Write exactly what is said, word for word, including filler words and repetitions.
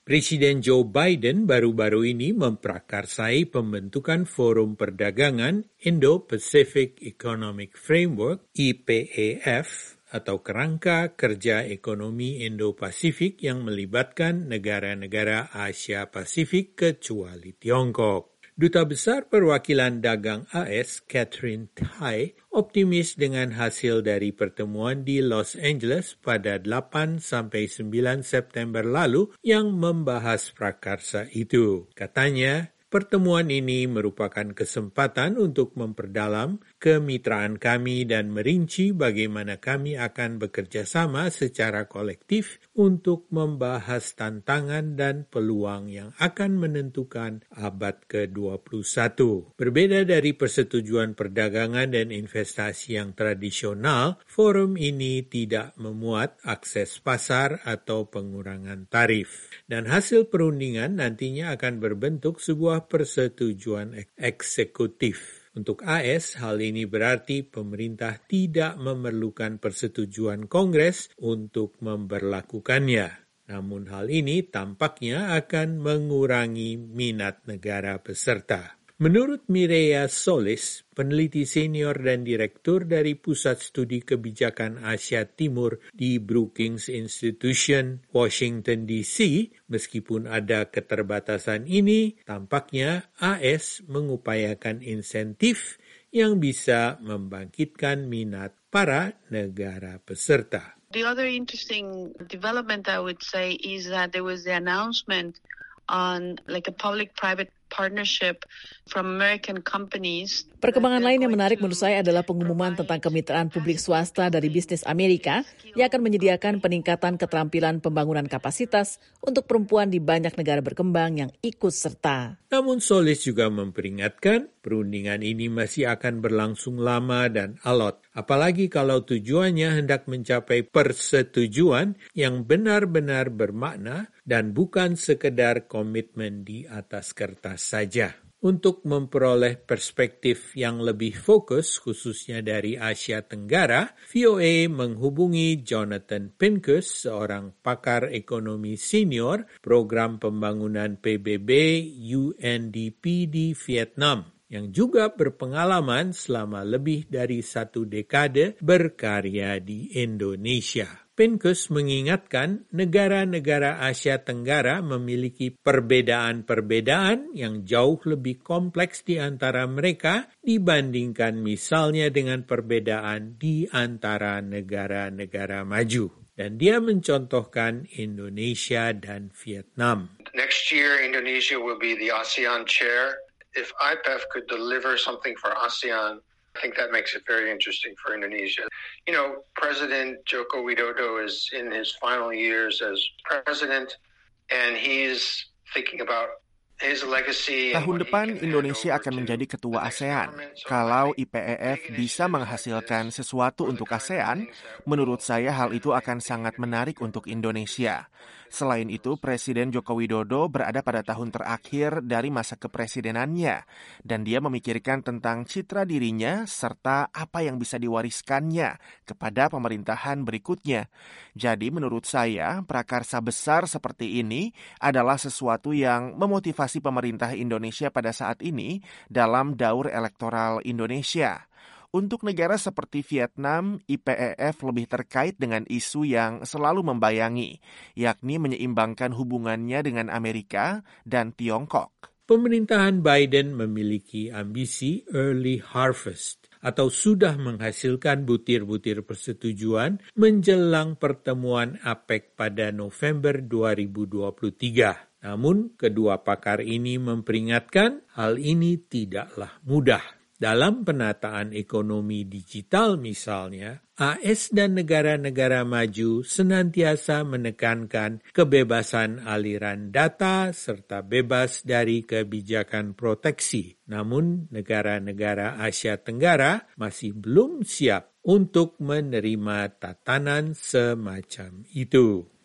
Presiden Joe Biden baru-baru ini memprakarsai pembentukan Forum Perdagangan Indo-Pacific Economic Framework (I P E F) atau Kerangka Kerja Ekonomi Indo-Pasifik yang melibatkan negara-negara Asia Pasifik kecuali Tiongkok. Duta Besar Perwakilan Dagang A S, Catherine Tai, optimis dengan hasil dari pertemuan di Los Angeles pada delapan sampai sembilan September lalu yang membahas prakarsa itu. Katanya, pertemuan ini merupakan kesempatan untuk memperdalam kemitraan kami dan merinci bagaimana kami akan bekerja sama secara kolektif untuk membahas tantangan dan peluang yang akan menentukan abad ke dua puluh satu. Berbeda dari persetujuan perdagangan dan investasi yang tradisional, forum ini tidak memuat akses pasar atau pengurangan tarif. Dan hasil perundingan nantinya akan berbentuk sebuah persetujuan eksekutif. Untuk A S, hal ini berarti pemerintah tidak memerlukan persetujuan Kongres untuk memberlakukannya. Namun hal ini tampaknya akan mengurangi minat negara peserta. Menurut Mireya Solis, peneliti senior dan direktur dari Pusat Studi Kebijakan Asia Timur di Brookings Institution, Washington D C, meskipun ada keterbatasan ini, tampaknya A S mengupayakan insentif yang bisa membangkitkan minat para negara peserta. The other interesting development I would say is that there was the announcement on like a public-private partnership from American companies. Perkembangan lain yang menarik menurut saya adalah pengumuman tentang kemitraan publik swasta dari bisnis Amerika yang akan menyediakan peningkatan keterampilan pembangunan kapasitas untuk perempuan di banyak negara berkembang yang ikut serta. Namun Solis juga memperingatkan perundingan ini masih akan berlangsung lama dan alot, apalagi kalau tujuannya hendak mencapai persetujuan yang benar-benar bermakna dan bukan sekedar komitmen di atas kertas saja. Untuk memperoleh perspektif yang lebih fokus, khususnya dari Asia Tenggara, V O A menghubungi Jonathan Pincus, seorang pakar ekonomi senior program pembangunan P B B U N D P di Vietnam, yang juga berpengalaman selama lebih dari satu dekade berkarya di Indonesia. Pincus mengingatkan negara-negara Asia Tenggara memiliki perbedaan-perbedaan yang jauh lebih kompleks di antara mereka dibandingkan misalnya dengan perbedaan di antara negara-negara maju. Dan dia mencontohkan Indonesia dan Vietnam. Next year, Indonesia will be the ASEAN chair. If I P E F could deliver something for ASEAN, I think that makes it very interesting for Indonesia. You know, President Joko Widodo is in his final years as president, and he's thinking about his legacy. Tahun depan Indonesia akan menjadi ketua ASEAN. Kalau I P E F bisa menghasilkan sesuatu untuk ASEAN, menurut saya hal itu akan sangat menarik untuk Indonesia. Selain itu, Presiden Joko Widodo berada pada tahun terakhir dari masa kepresidenannya, dan dia memikirkan tentang citra dirinya serta apa yang bisa diwariskannya kepada pemerintahan berikutnya. Jadi menurut saya, prakarsa besar seperti ini adalah sesuatu yang memotivasi pemerintah Indonesia pada saat ini dalam daur elektoral Indonesia. Untuk negara seperti Vietnam, I P E F lebih terkait dengan isu yang selalu membayangi, yakni menyeimbangkan hubungannya dengan Amerika dan Tiongkok. Pemerintahan Biden memiliki ambisi early harvest atau sudah menghasilkan butir-butir persetujuan menjelang pertemuan A P E C pada November dua ribu dua puluh tiga. Namun, kedua pakar ini memperingatkan hal ini tidaklah mudah. Dalam penataan ekonomi digital misalnya, A S dan negara-negara maju senantiasa menekankan kebebasan aliran data serta bebas dari kebijakan proteksi. Namun, negara-negara Asia Tenggara masih belum siap untuk menerima tatanan semacam itu.